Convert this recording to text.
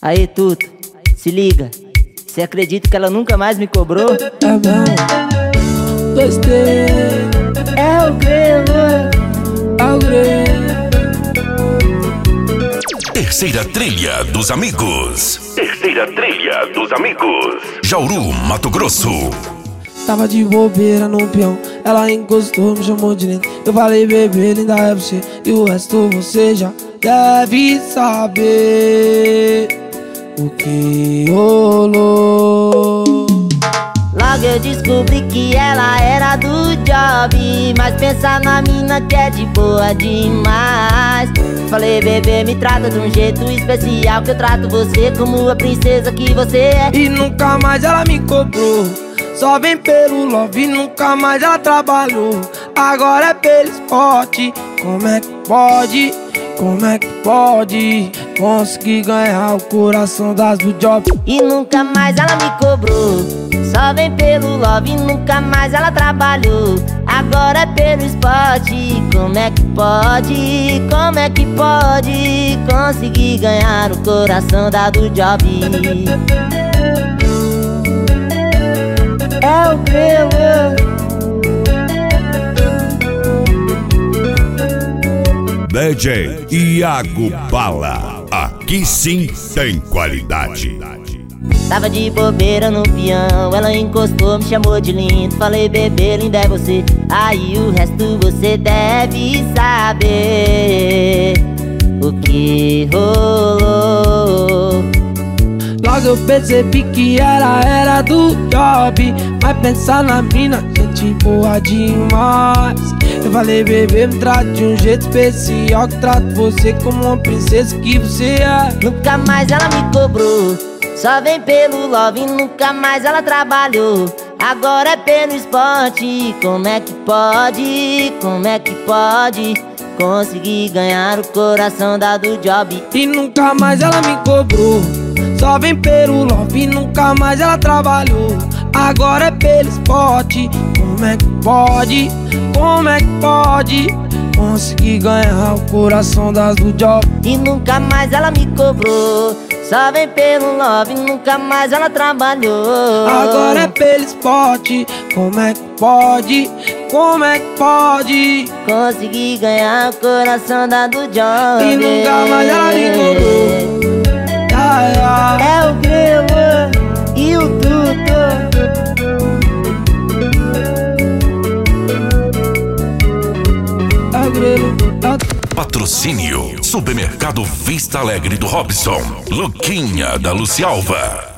Aí, Tuto, se liga. Cê acredita que ela nunca mais me cobrou? É mesmo. 2T. É o Grelo. É o Grelo. Terceira trilha dos amigos. Terceira trilha dos amigos. Jauru, Mato Grosso. Tava de bobeira no peão, ela encostou, me chamou de lindo. Eu falei, bebê, linda é você, e o resto você já deve saber o que rolou. Logo eu descobri que ela era do job, mas pensa na mina que é de boa demais. Falei, bebê, me trata de um jeito especial, que eu trato você como a princesa que você é. E nunca mais ela me cobrou, só vem pelo love, nunca mais ela trabalhou. Agora é pelo esporte. Como é que pode? Como é que pode conseguir ganhar o coração das do job? E nunca mais ela me cobrou, só vem pelo love, nunca mais ela trabalhou. Agora é pelo esporte. Como é que pode? Como é que pode conseguir ganhar o coração da do job? É o Grelo. DJ Iago Bala. Aqui sim tem qualidade. Tava de bobeira no peão, ela encostou, me chamou de lindo. Falei, bebê, linda é você, aí o resto você deve saber o que rolou. Logo eu percebi que era do job, mas pensar na mina, gente boa demais. Eu falei, bebê, me trate de um jeito especial, que trato você como uma princesa que você é. Nunca mais ela me cobrou, só vem pelo love, nunca mais ela trabalhou. Agora é pelo esporte. Como é que pode? Como é que pode conseguir ganhar o coração da do job? E nunca mais ela me cobrou, só vem pelo love, nunca mais ela trabalhou. Agora é pelo esporte. Como é que pode? Como é que pode conseguir ganhar o coração das do job? E nunca mais ela me cobrou, só vem pelo love, nunca mais ela trabalhou. Agora é pelo esporte. Como é que pode? Como é que pode conseguir ganhar o coração da do job? E nunca mais ela me cobrou. É o Grelo e o Tuto. É o Grelo. Patrocínio Supermercado Vista Alegre do Robson. Luquinha da Lucialva.